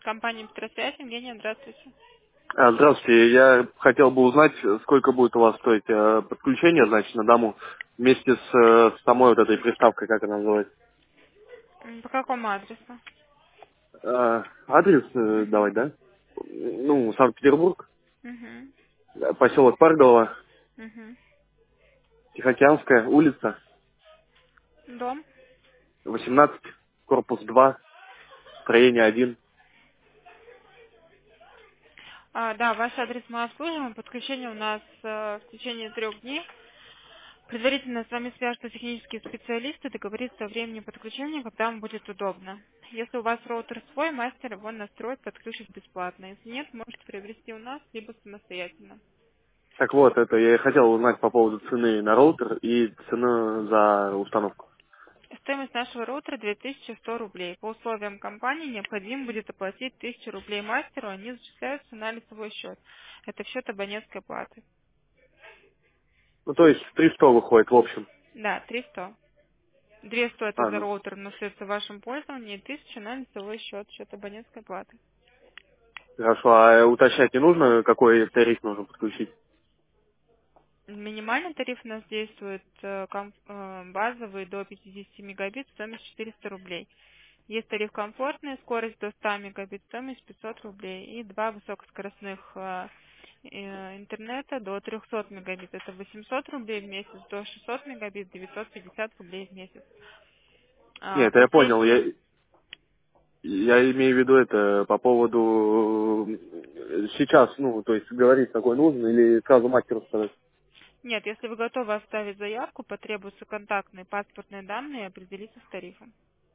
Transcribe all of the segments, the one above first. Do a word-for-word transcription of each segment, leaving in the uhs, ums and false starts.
Компания «Петросвязь», Евгения, здравствуйте. А, Здравствуйте, я хотел бы узнать, сколько будет у вас стоить э, подключение, значит, на дому, вместе с, э, с самой вот этой приставкой, как она называется. М, По какому адресу? Э, адрес э, Угу. давать, да? Ну, Санкт-Петербург, Угу. э, поселок Парголово, Угу. Тихоокеанская улица, Дом? восемнадцать, корпус два, строение один. А, да, ваш адрес мы обслуживаем. Подключение у нас э, в течение трех дней. Предварительно с вами свяжутся технические специалисты, договориться о времени подключения, когда вам будет удобно. Если у вас роутер свой, мастер его настроит, подключит бесплатно. Если нет, можете приобрести у нас, либо самостоятельно. Так вот, это я и хотел узнать по поводу цены на роутер и цены за установку. Стоимость нашего роутера две тысячи сто рублей. По условиям компании необходимо будет оплатить тысячу рублей мастеру, они зачисляются на лицевой счет. Это в счет абонентской платы. Ну, то есть триста выходит в общем. Да, триста. двести это А, за ну, роутер, но в вашем пользовании, тысяча на лицевой счет, счет абонентской платы. хорошо, а уточнять не нужно, какой тариф нужно подключить? Минимальный тариф у нас действует э, ком- э, базовый до пятидесяти мегабит, стоимость четыреста рублей. Есть тариф комфортный, скорость до ста мегабит, стоимость пятьсот рублей. И два высокоскоростных э, э, интернета до трехсот мегабит. Это восемьсот рублей в месяц, до шестисот мегабит, девятьсот пятьдесят рублей в месяц. А, Нет, я понял, последний, я, Я имею в виду это по поводу э, сейчас, ну, то есть говорить, какой нужен, или сразу мастеру сказать. нет, если вы готовы оставить заявку, потребуются контактные паспортные данные и определиться с тарифом.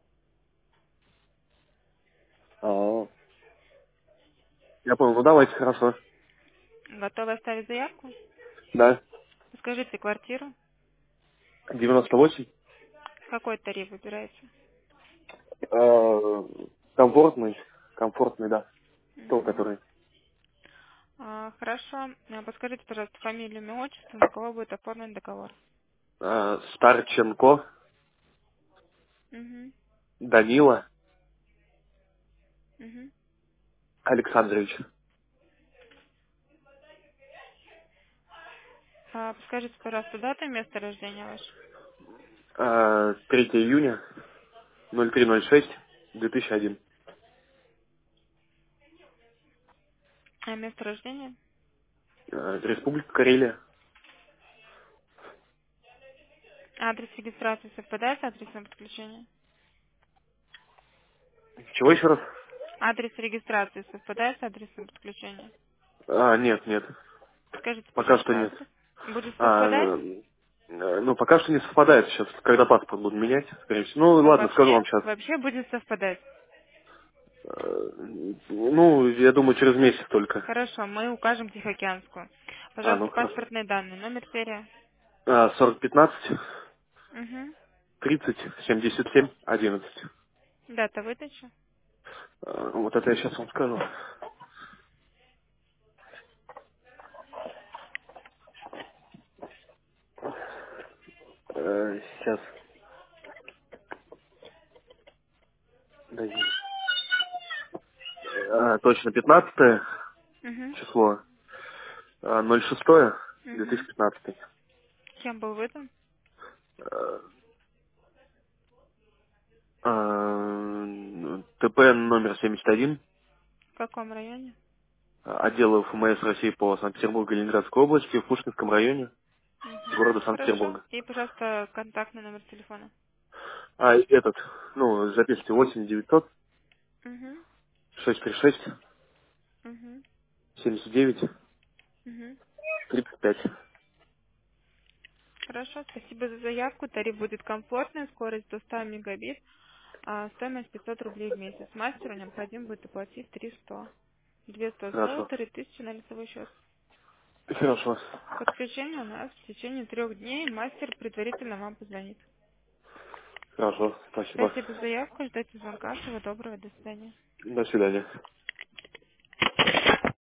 А, я понял, ну давайте, хорошо. Готовы оставить заявку? Да. Скажите квартиру. девяносто восемь. Какой тариф выбираете? Э, комфортный, комфортный, да. Тот, Мгм. который. А, хорошо. А, Подскажите, пожалуйста, фамилию, имя, отчество, на кого будет оформлен договор. Э, Старченко Угу. Данила Угу. Александрович. А, подскажите, пожалуйста, дату и место рождения ваше. Э, третьего июня, ноль три ноль шесть две тысячи один. А место рождения? Э, Республика Карелия. Адрес регистрации совпадает с адресом подключения? Чего еще раз? Адрес регистрации совпадает с адресом подключения? А, нет, нет. Скажите, Пока что пожалуйста, нет. адрес. Будет А, совпадать? э, ну, пока что не совпадает сейчас, когда паспорт будут менять, скорее всего. Ну, ладно, скажу Вообще, вам сейчас. вообще будет совпадать. Ну, я думаю, через месяц только. Хорошо, мы укажем Тихоокеанскую. А, ну, Пожалуйста, хорошо. паспортные данные, номер, серия. А, сорок пятнадцать, Угу. тридцать, семьдесят семь, одиннадцать. Дата выдачи. А, вот это я сейчас вам скажу. Э, сейчас. Дайте. А, точно, пятнадцатое Угу. число, а, ноль шестое, две тысячи Угу. пятнадцатый. Кем был выдан? А, а, ТП номер семьдесят один. В каком районе? Отдела ФМС России по Санкт-Петербургу и Ленинградской области в Пушкинском районе Угу. города Хорошо. Санкт-Петербурга. И, пожалуйста, контактный номер телефона. А этот, ну, запишите восемь девятьсот Угу. шестьсот тридцать шесть Угу. семьдесят девять Угу. тридцать пять. Хорошо, спасибо за заявку. Тариф будет комфортный, скорость до ста мегабит, а стоимость пятьсот рублей в месяц. Мастеру необходимо будет оплатить триста. двести за Хорошо. роутер и тысяча на лицевой счет. Хорошо. Подключение у нас в течение трех дней. Мастер предварительно вам позвонит. Хорошо. Спасибо. Спасибо за заявку. Ждайте звонка. Всего доброго. До свидания. До свидания.